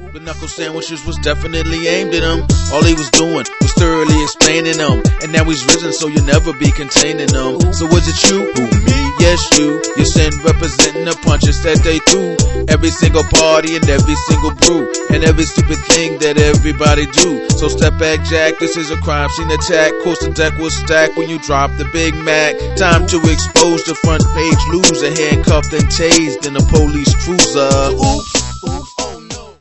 The knuckle sandwiches was definitely aimed at him. All he was doing was thoroughly explaining them. And now he's risen, so you'll never be containing them. So was it you? Who, me? Yes, you. Your sin representing the punches that they threw. Every single party and every single brew. And every stupid thing that everybody do. So step back, Jack, this is a crime scene attack. Course the deck was stacked when you dropped the Big Mac. Time to expose the front page loser. Handcuffed and tased in a police cruiser. Oops.